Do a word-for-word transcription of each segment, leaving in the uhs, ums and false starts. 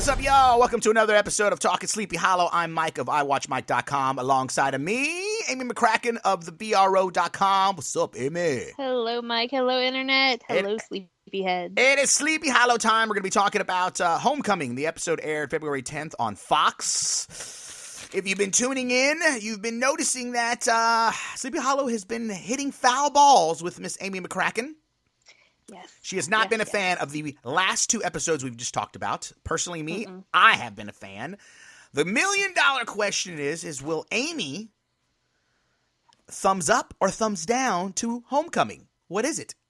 What's up, y'all? Welcome to another episode of Talking Sleepy Hollow. I'm Mike of i watch mike dot com. Alongside of me, Amy McCracken of the B R O dot com. What's up, Amy? Hello, Mike. Hello, Internet. Hello, it, Sleepyhead. It is Sleepy Hollow time. We're going to be talking about uh, Homecoming. The episode aired February tenth on Fox. If you've been tuning in, you've been noticing that uh, Sleepy Hollow has been hitting foul balls with Miss Amy McCracken. Yes. She has not yes, been a yes. fan of the last two episodes we've just talked about. Personally, me, Mm-mm. I have been a fan. The million dollar question is, is will Amy thumbs up or thumbs down to Homecoming? What is it?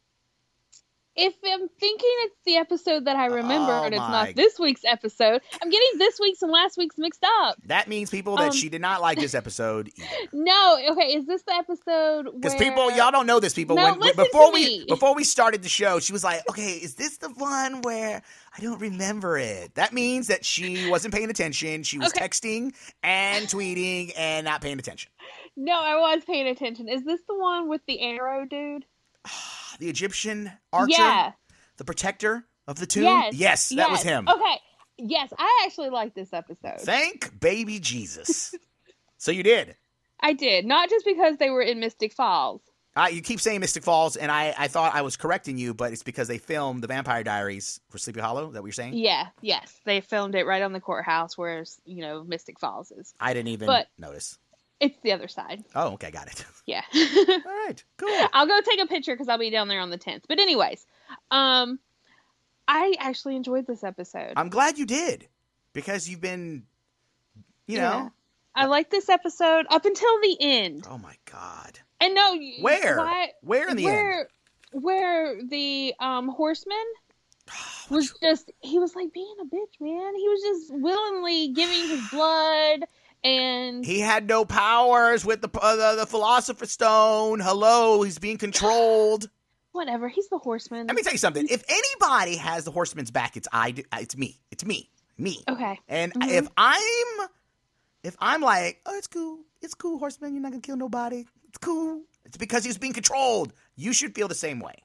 If I'm thinking it's the episode that I remember Oh, and it's my. not this week's episode, I'm getting this week's and last week's mixed up. That means, people, that Um, she did not like this episode either. No, okay, is this the episode where... Because people, y'all don't know this, people. No, when, listen before to we me. before we started the show, she was like, "Okay, is this the one where I don't remember it?" That means that she wasn't paying attention. She was Okay. texting and tweeting and not paying attention. No, I was paying attention. Is this the one with the arrow dude? The Egyptian archer, Yeah. the protector of the tomb. Yes. Yes, that yes. was him. Okay. Yes, I actually like this episode. Thank baby Jesus. So you did. I did. Not just because they were in Mystic Falls. Uh, you keep saying Mystic Falls, and I, I thought I was correcting you, but it's because they filmed the Vampire Diaries for Sleepy Hollow. Is that what you're saying? Yeah, yes. They filmed it right on the courthouse where, you know, Mystic Falls is. I didn't even But- notice. It's the other side. Oh, okay, got it. Yeah. All right, cool. I'll go take a picture because I'll be down there on the tenth. But anyways, um, I actually enjoyed this episode. I'm glad you did, because you've been, you Yeah. know. I liked this episode up until the end. Oh my God. And no, you- Where? why- Where in the where, end? Where the um horseman was just, he was like being a bitch, man. He was just willingly giving his blood. And He had no powers with the, uh, the the Philosopher's Stone. Hello, he's being controlled. whatever, he's the horseman. Let me tell you something. If anybody has the Horseman's back, it's I. do- It's me. It's me. Me. Okay. And Mhm. if I'm, if I'm like, oh, it's cool. It's cool, Horseman. You're not gonna kill nobody. It's cool. It's because he's being controlled. You should feel the same way.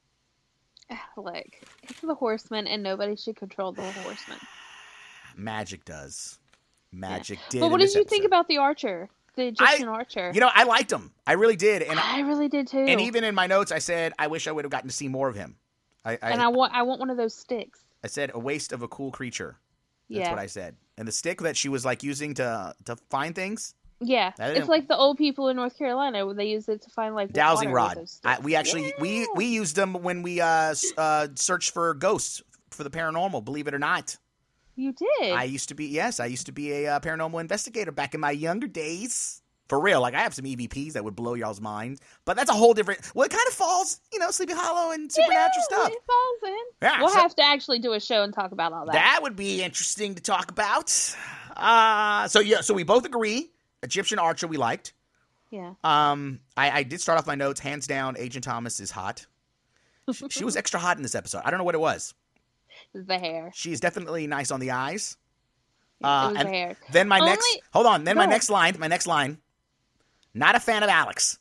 Look, it's the horseman, and nobody should control the horseman. Magic does. Magic did. But what in did this you think episode. about the archer, the Egyptian archer? You know, I liked him. I really did. And I really did too. and even in my notes, I said I wish I would have gotten to see more of him. I I, and I want, I want one of those sticks. I said a waste of a cool creature. That's Yeah. what I said. And the stick that she was like using to to find things, Yeah, I didn't- it's like the old people in North Carolina where they use it to find like dowsing water with rod. those I, sticks. we actually we Yeah. we used them when we uh, s- uh searched for ghosts for the paranormal. Believe it or not, You did. I used to be yes, I used to be a uh, paranormal investigator back in my younger days. For real, like I have some E V Ps that would blow y'all's minds, but that's a whole different. Well, it kind of falls, you know, Sleepy Hollow and supernatural Yeah, stuff. It falls in. Yeah, we'll so- have to actually do a show and talk about all that. That would be interesting to talk about. Uh, so yeah, so we both agree. Egyptian archer we liked. Yeah. Um, I, I did start off my notes. Hands down, Agent Thomas is hot. She, she was extra hot in this episode. I don't know what it was. The hair. She is definitely nice on the eyes. it Uh, was and the hair. then my Only- next, hold on. Then Go my ahead. next line. My next line. Not a fan of Alex.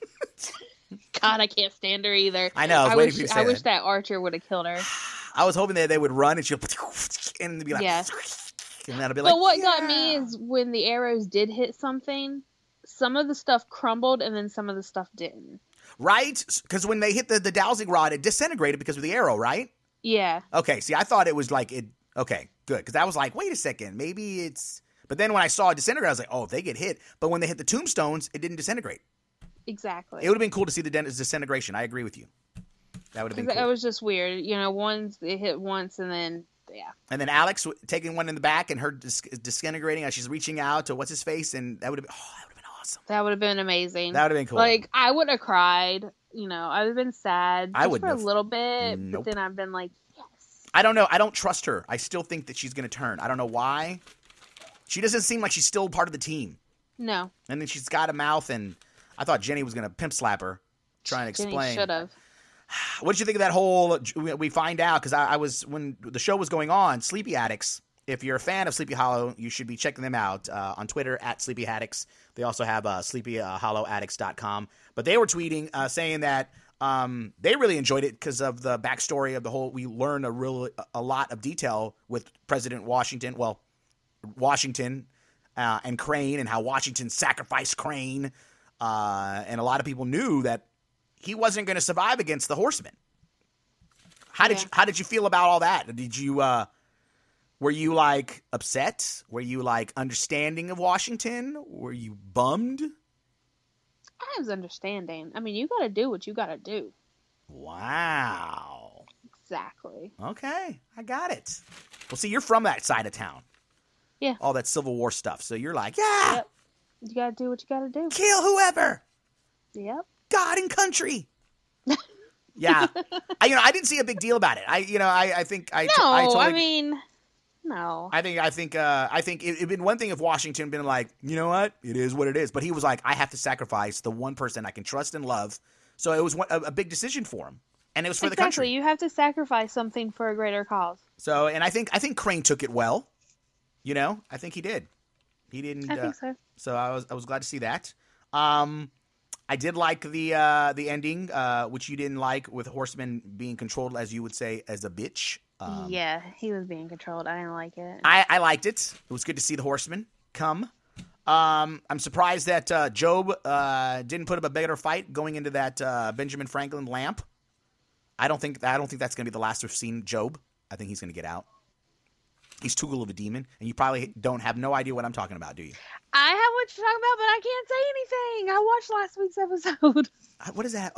God, I can't stand her either. I know. I was I waiting wish, for you to say I wish that. that archer would have killed her. I was hoping that they would run and she'll and be like, Yeah. and that'll be But like. what got me yeah. is when the arrows did hit something, some of the stuff crumbled and then some of the stuff didn't. Right? Because when they hit the, the dowsing rod, it disintegrated because of the arrow, right? Yeah. Okay, see, I thought it was like it. Okay, good, because I was like, wait a second, maybe it's. But then when I saw it disintegrate, I was like, oh, if they get hit. But when they hit the tombstones, it didn't disintegrate. Exactly. It would have been cool to see the den- disintegration. I agree with you. That would have been That cool. was just weird. You know, ones it hit once and then yeah. And then Alex w- taking one in the back and her dis- disintegrating as she's reaching out to what's his face, and that would have been. Oh, that would have been awesome. That would have been amazing. That would have been cool. Like I would have cried. You know, I would have been sad I just wouldn't for a have. little bit, Nope. but then I've been like, yes. I don't know. I don't trust her. I still think that she's going to turn. I don't know why. She doesn't seem like she's still part of the team. No. And then she's got a mouth, and I thought Jenny was going to pimp slap her, trying to Jenny explain. should have. What did you think of that whole? We find out because I, I was when the show was going on. Sleepy Addicts. If you're a fan of Sleepy Hollow, you should be checking them out uh, on Twitter at Sleepy Addicts. They also have uh, sleepy hollow addicts dot com. But they were tweeting uh, saying that Um, they really enjoyed it because of the backstory of the whole. We learn a real a lot of detail with President Washington. Well, Washington uh, and Crane, and how Washington sacrificed Crane, uh, and a lot of people knew that he wasn't going to survive against the Horsemen. How did Yeah. you, how did you feel about all that? Did you uh, were you like upset? Were you like understanding of Washington? Were you bummed? I was understanding. I mean, you got to do what you got to do. Wow. Exactly. Okay, I got it. Well, see, you're from that side of town. Yeah. All that Civil War stuff. So you're like, yeah, Yep. You got to do what you got to do. kill whoever. Yep. God and country. Yeah. I, you know, I didn't see a big deal about it. I, you know, I, I think I, No, t- I, totally, I mean, no. I think, I think, uh, I think it, it'd been one thing if Washington been like, you know what, it is what it is. But he was like, I have to sacrifice the one person I can trust and love. So it was one, a, a big decision for him, and it was for exactly. the country. You have to sacrifice something for a greater cause. So, and I think, I think Crane took it well. You know, I think he did. He didn't. I uh, think so. So I was, I was glad to see that. Um, I did like the uh, the ending, uh, which you didn't like, with Horseman being controlled, as you would say, as a bitch. Um, yeah, he was being controlled. I didn't like it. I, I liked it. It was good to see the Horseman come. Um, I'm surprised that uh, Job uh, didn't put up a better fight going into that uh, Benjamin Franklin lamp. I don't think I don't think that's going to be the last we've seen Job. I think he's going to get out. He's too cool of a demon, and you probably don't have no idea what I'm talking about, do you? I have what you're talking about, but I can't say anything. I watched last week's episode. Uh, What is that?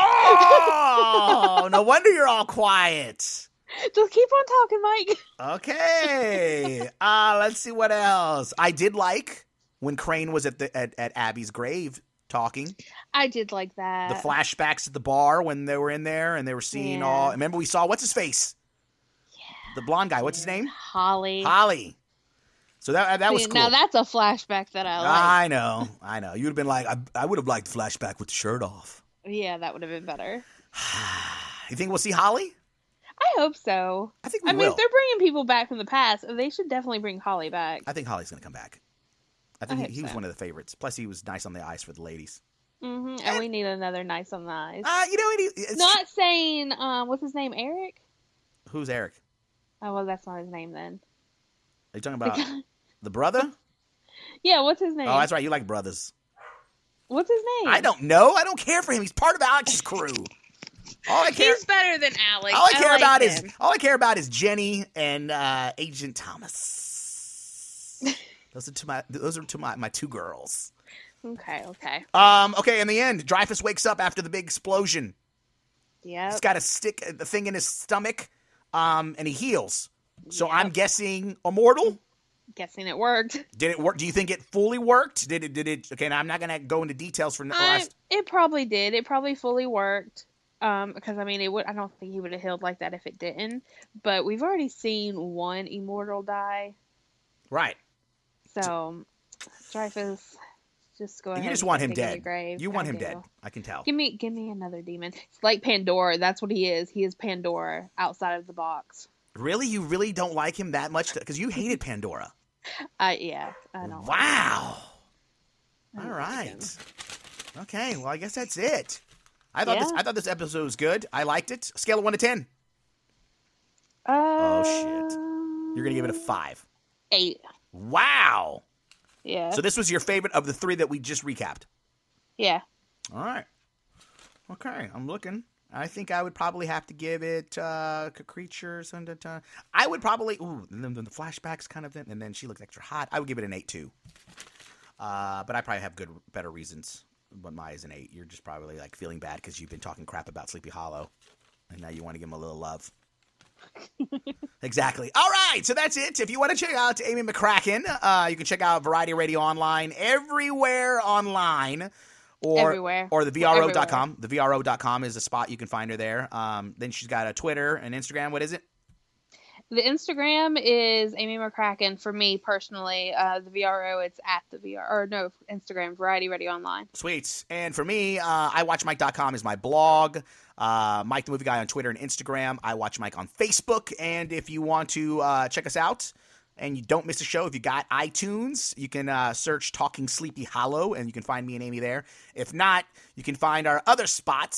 Oh, no wonder you're all quiet. Just keep on talking, Mike. Okay. Uh, let's see what else. I did like when Crane was at the at, at Abby's grave talking. I did like that. The flashbacks at the bar when they were in there and they were seeing Yeah. all. Remember, we saw what's his face? Yeah. The blonde guy. What's his name? Holly. Holly. So that that was See, cool. Now that's a flashback that I like. I know. I know. You'd have been like, I, I would have liked the flashback with the shirt off. Yeah, that would have been better. You think we'll see Holly? I hope so. I think we I mean, will. if they're bringing people back from the past, they should definitely bring Holly back. I think Holly's going to come back. I think I he, hope he was so. one of the favorites. Plus, he was nice on the ice for the ladies. hmm And we need another nice on the eyes. Uh, you know, it, it's Not saying, um, what's his name, Eric? who's Eric? Oh, well, that's not his name then. Are you talking about the brother? Yeah, what's his name? Oh, that's right. You like brothers. What's his name? I don't know. I don't care for him. He's part of Alex's crew. All I care, He's better than Alex. all I care like about him. is all I care about is Jenny and uh, Agent Thomas. Those are to my those are to my, my two girls. Okay, okay. Um. Okay. In the end, Dreyfus wakes up after the big explosion. Yep. He's got a stick, the thing in his stomach, um, and he heals. So I'm Yep. guessing immortal. Guessing it worked. Did it work? Do you think it fully worked? Did it? Did it? Okay. Now I'm not gonna go into details for the I, last. it probably did. It probably fully worked. Um, because I mean, it would. I don't think he would have healed like that if it didn't. But we've already seen one immortal die, Right. so Dreyfus, just go ahead. You just and want put him it in dead. the grave. You want I him do. dead. I can tell. Give me, give me another demon. It's like Pandora. That's what he is. He is Pandora outside of the box. Really? You really don't like him that much? Because you hated Pandora. Uh, yeah, I don't. Wow. I All don't like right. him. Okay. Well, I guess that's it. I thought this. Yeah. I thought this episode was good. I liked it. Scale of one to ten. Uh, Oh, shit. You're gonna give it a five. eight. Wow. Yeah. So this was your favorite of the three that we just recapped. yeah. All right. Okay. I'm looking. I think I would probably have to give it uh, creatures. And uh, I would probably. Ooh, and then the flashbacks kind of. And then she looked extra hot. I would give it an eight too. Uh, but I probably have good, better reasons. But my is an eight. You're just probably like feeling bad because you've been talking crap about Sleepy Hollow, and now you want to give him a little love. Exactly. All right, so that's it. If you want to check out Amy McCracken, uh, you can check out Variety Radio Online everywhere online, or Everywhere. or the V R O dot Everywhere. com. The V R O dot com is a spot you can find her there. Um, then she's got a Twitter and Instagram. What is it? The Instagram is Amy McCracken for me personally. Uh, the V R O, it's at the V R or no Instagram Variety Radio Online. Sweet. And for me, uh, I watch Mike dot com is my blog. Uh, Mike the Movie Guy on Twitter and Instagram. I Watch Mike on Facebook. And if you want to uh, check us out and you don't miss a show, if you got iTunes, you can uh, search Talking Sleepy Hollow and you can find me and Amy there. If not, you can find our other spots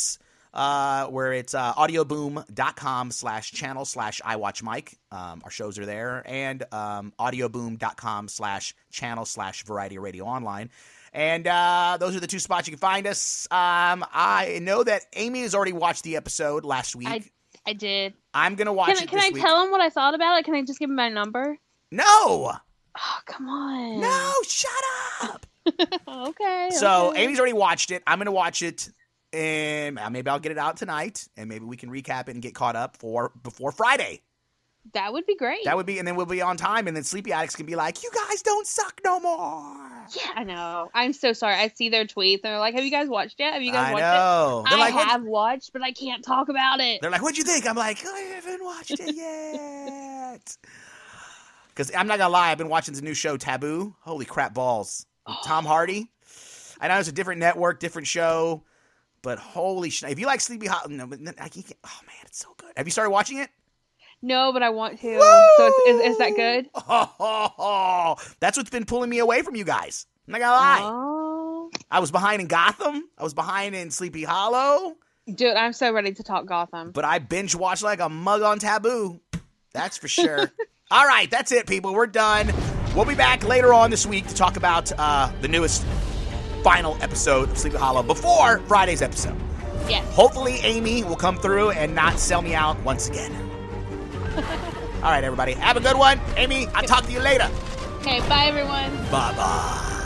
uh, where it's uh, audioboom.com slash channel slash iWatchMike. Um, our shows are there. And um, audioboom.com slash channel slash Variety Radio Online. And uh, those are the two spots you can find us. Um, I know that Amy has already watched the episode last week. I, I did. I'm going to watch can, it Can this I week. tell him what I thought about it? Can I just give him my number? No! Oh, come on. No, shut up! okay. So okay. Amy's already watched it. I'm going to watch it, and maybe I'll get it out tonight, and maybe we can recap it and get caught up for before Friday. That would be great. That would be, and then we'll be on time, and then Sleepy Addicts can be like, "You guys don't suck no more." Yeah, I know. I'm so sorry. I see their tweets, and they're like, "Have you guys watched it? Have you guys I watched know. it?" They're I like, "What-" have watched, but I can't talk about it. They're like, "What'd you think?" I'm like, "I haven't watched it yet." Because I'm not gonna lie, I've been watching the new show Taboo. Holy crap balls! With Tom Hardy. I know it's a different network, different show, but holy shit! If you like Sleepy Hollow, no, but I can't, oh man, it's so good. Have you started watching it? No, but I want to. Woo! So it's, is, is that good? Oh, oh, oh. That's what's been pulling me away from you guys. I'm not gonna lie. Oh. I was behind in Gotham. I was behind in Sleepy Hollow. Dude, I'm so ready to talk Gotham. But I binge watched like a mug on Taboo. That's for sure. All right, that's it, people. We're done. We'll be back later on this week to talk about uh, the newest final episode of Sleepy Hollow before Friday's episode. Yes. Hopefully Amy will come through and not sell me out once again. All right, everybody. Have a good one. Amy, I'll talk to you later. Okay, bye, everyone. Bye-bye.